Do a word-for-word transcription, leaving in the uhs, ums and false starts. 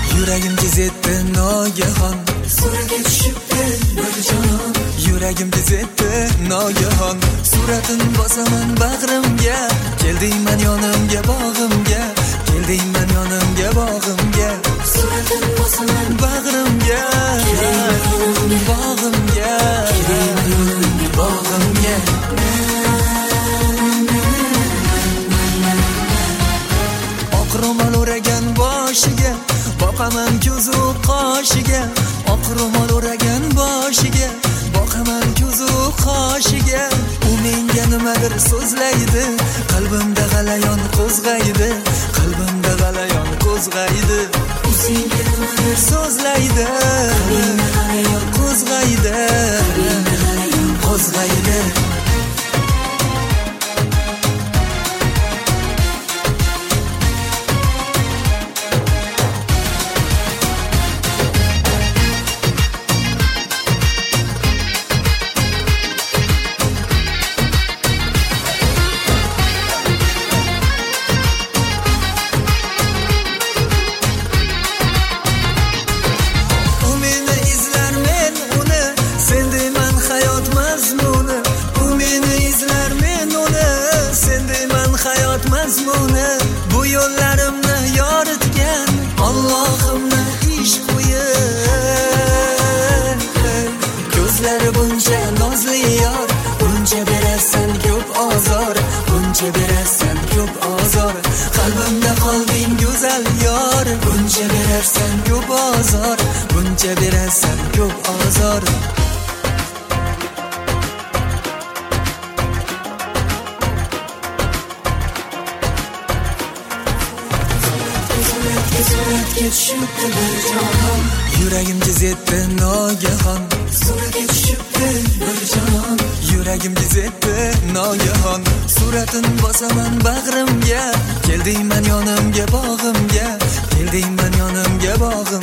Yuragim tezetdi nogahon, suraga tushibdi bir jonon. Yuragim tezetdi nogahon, suratin bosaman bag'rimga. Keldingman yonimga bog'imga, keldingman yonimga bog'imga. Suratin bosaman bag'rimga, keldingman bog'imga, keldingman bog'imga. Oq ro'mol o'ragan boshiga, boqaman ko'zu qoshiga. Oq ro'mol o'ragan boshiga, boqaman ko'zu qoshiga. U menga nimadir so'zlaydi, qalbimda g'alayon qo'zg'aydi, qalbimda g'alayon qo'zg'aydi. U senga nimadir so'zlaydi, qalbimda g'alayon qo'zg'aydi, qalbimda g'alayon qo'zg'aydi. Bu yo'llarimni yoritgan Allohimni ish qo'yib. Ko'zlari buncha nozli yor, buncha berasan ko'p ozor, buncha berasan ko'p ozor. Qalbimda qolding go'zal yor, buncha berasan ko'p ozor, buncha berasan ko'p ozor. Suratga tushibdi bir jonon, yuragim tezetdi nogahon, suraga tushibdi bir jonon. Yuragim tezetdi nogahon, suratin bosaman bag'rimga. Keldingman yonimga bog'imga, keldingman yonimga bog'imga.